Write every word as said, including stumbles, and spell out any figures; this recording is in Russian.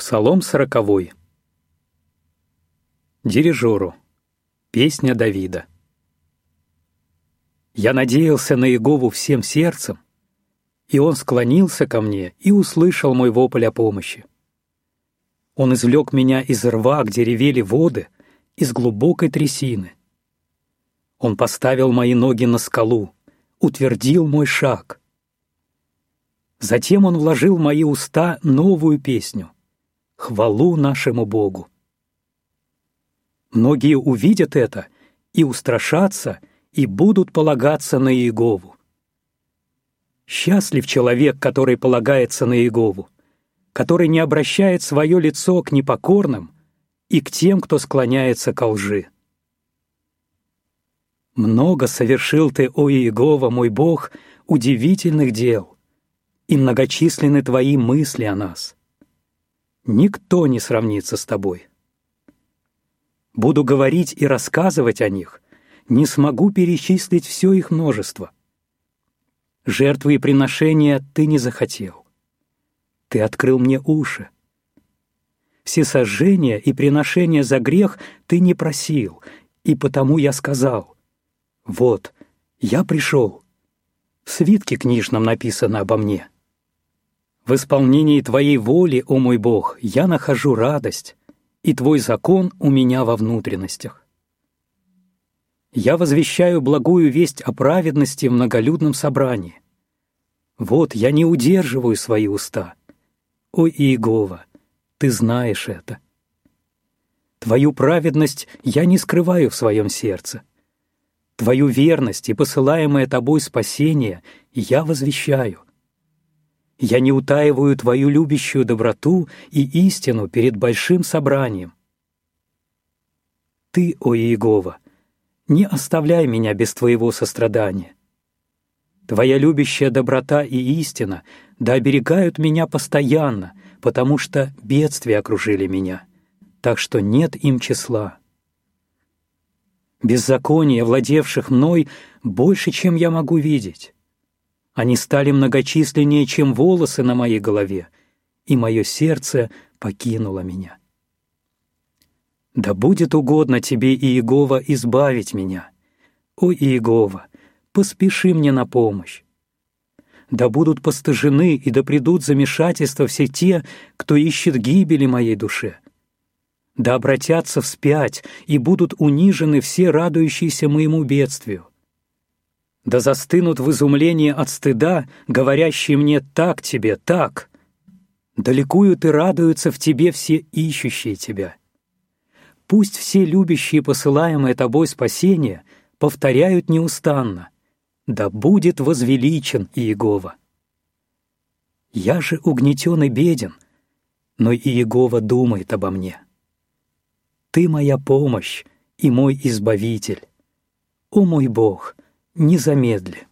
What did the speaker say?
Псалом сороковой. Дирижеру. Песня Давида. Я надеялся на Иегову всем сердцем, и Он склонился ко мне и услышал мой вопль о помощи. Он извлек меня из рва, где ревели воды, из глубокой трясины. Он поставил мои ноги на скалу, утвердил мой шаг. Затем Он вложил в мои уста новую песню — хвалу нашему Богу. Многие увидят это и устрашатся, и будут полагаться на Иегову. Счастлив человек, который полагается на Иегову, который не обращает свое лицо к непокорным и к тем, кто склоняется ко лжи. Много совершил ты, о Иегова, мой Бог, удивительных дел, и многочисленны твои мысли о нас. Никто не сравнится с тобой. Буду говорить и рассказывать о них, не смогу перечислить все их множество. Жертвы и приношения ты не захотел. Ты открыл мне уши. Всесожжения и приношения за грех ты не просил, и потому я сказал: вот, я пришел. В свитке книжном написано обо мне. В исполнении Твоей воли, о мой Бог, я нахожу радость, и Твой закон у меня во внутренностях. Я возвещаю благую весть о праведности в многолюдном собрании. Вот, я не удерживаю свои уста. О Иегова, Ты знаешь это. Твою праведность я не скрываю в своем сердце. Твою верность и посылаемое Тобой спасение я возвещаю. Я не утаиваю Твою любящую доброту и истину перед большим собранием. Ты, о Иегова, не оставляй меня без Твоего сострадания. Твоя любящая доброта и истина да оберегают меня постоянно, потому что бедствия окружили меня, так что нет им числа. Беззакония, владевших мной, больше, чем я могу видеть. Они стали многочисленнее, чем волосы на моей голове, и мое сердце покинуло меня. Да будет угодно Тебе, Иегова, избавить меня. О, Иегова, поспеши мне на помощь. Да будут постыжены и да придут замешательства все те, кто ищет гибели моей душе. Да обратятся вспять и будут унижены все радующиеся моему бедствию. Да застынут в изумлении от стыда, говорящие мне: так тебе, так. Да ликуют и радуются в Тебе все ищущие Тебя. Пусть все любящие посылаемое Тобой спасение повторяют неустанно: да будет возвеличен Иегова. Я же угнетен и беден, но Иегова думает обо мне. Ты моя помощь и мой избавитель. О мой Бог, не замедли.